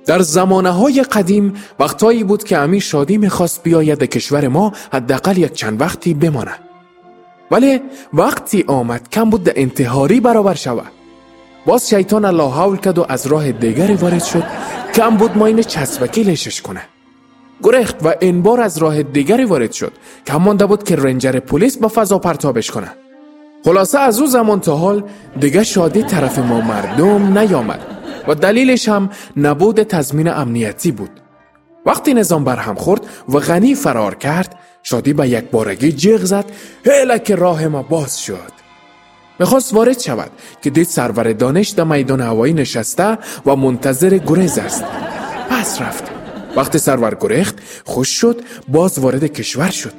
در زمانه‌های قدیم وقتایی بود که امیر شادی می‌خواست بیاید به کشور ما حداقل یک چند وقتی بمانه. ولی وقتی آمد کم بود در انتحاری برابر شود. باز شیطان الله حول کرد و از راه دیگری وارد شد. کم بود ما این چسبکی لیشش کنه. گریخت و این بار از راه دیگری وارد شد. کم مانده بود که رنجر پلیس به فضا پرتابش کنه. خلاصه از او زمان تا حال دیگه شادی طرف ما مردم نیامد و دلیلش هم نبود تضمین امنیتی بود. وقتی نظام برهم خورد و غنی فرار کرد، شادی به یک بارگی جیغ زد هله که راه ما باز شد. میخواست وارد شود که دید سرور دانش در میدان هوایی نشسته و منتظر گریز است. پس رفت. وقتی سرور گریخت خوش شد، باز وارد کشور شد.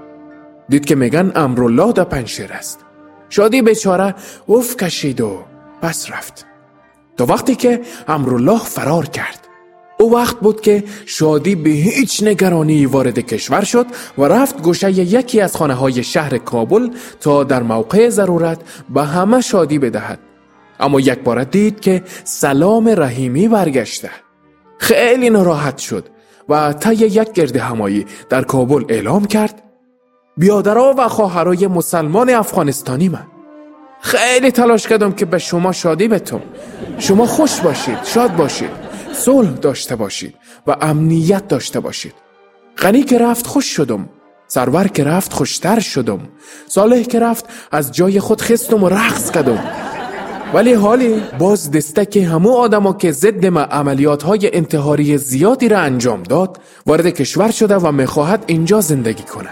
دید که میگن امرالله در پنجشیر است. شادی بیچاره اف کشید و پس رفت تا وقتی که امرالله فرار کرد. او وقت بود که شادی به هیچ نگرانی وارد کشور شد و رفت گوشه یکی از خانه های شهر کابل تا در موقع ضرورت به همه شادی بدهد. اما یک بار دید که سلام رحیمی برگشته. خیلی ناراحت شد و طی یک گرد همایی در کابل اعلام کرد بیادرها و خواهرای مسلمان افغانستانی من، خیلی تلاش کردم که به شما شادی بتم. شما خوش باشید، شاد باشید، صلح داشته باشید و امنیت داشته باشید. غنی که رفت خوش شدم، سرور که رفت خوشتر شدم، صالح که رفت از جای خود خستم و رقص کردم. ولی حالی باز دستک همو آدما که ضد ما عملیات‌های انتحاری زیادی را انجام داد وارد کشور شده و میخواهد اینجا زندگی کنه.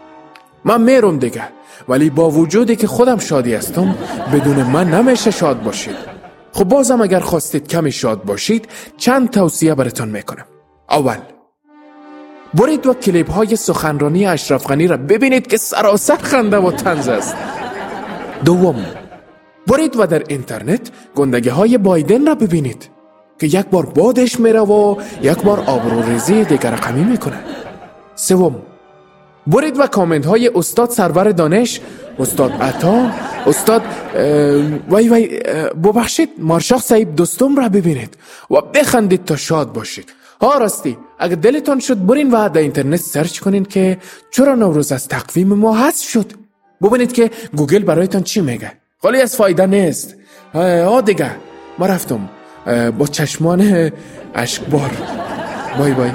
من میرم دیگه، ولی با وجودی که خودم شادی هستم بدون من نمیشه شاد باشید. خب بازم اگر خواستید کمی شاد باشید چند توصیه براتون میکنم. اول، برید و کلیپ های سخنرانی اشرف غنی را ببینید که سراسر خنده و طنز است. دوم، برید و در اینترنت گندگی های بایدن را ببینید که یک بار بادش میره و یک بار آبروریزی دیگر رقمی میکنه. سوم، برید و کامنت های استاد سرور دانش، استاد عطا، استاد ببخشید مارشاق صاحب دوستم را ببینید و بخندید تا شاد باشید. ها راستی، اگر دلتان شد برین و در اینترنت سرچ کنین که چرا نوروز از تقویم ما حذف شد. ببینید که گوگل برایتان چی میگه. خالی از فایده نیست. دیگه ما رفتم با چشمان اشکبار. بای بای.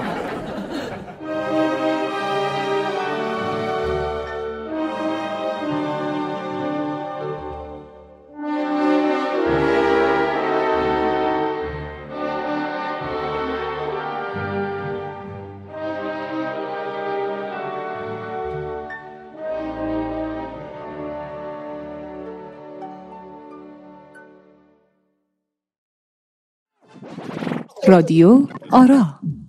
رادیو آرا.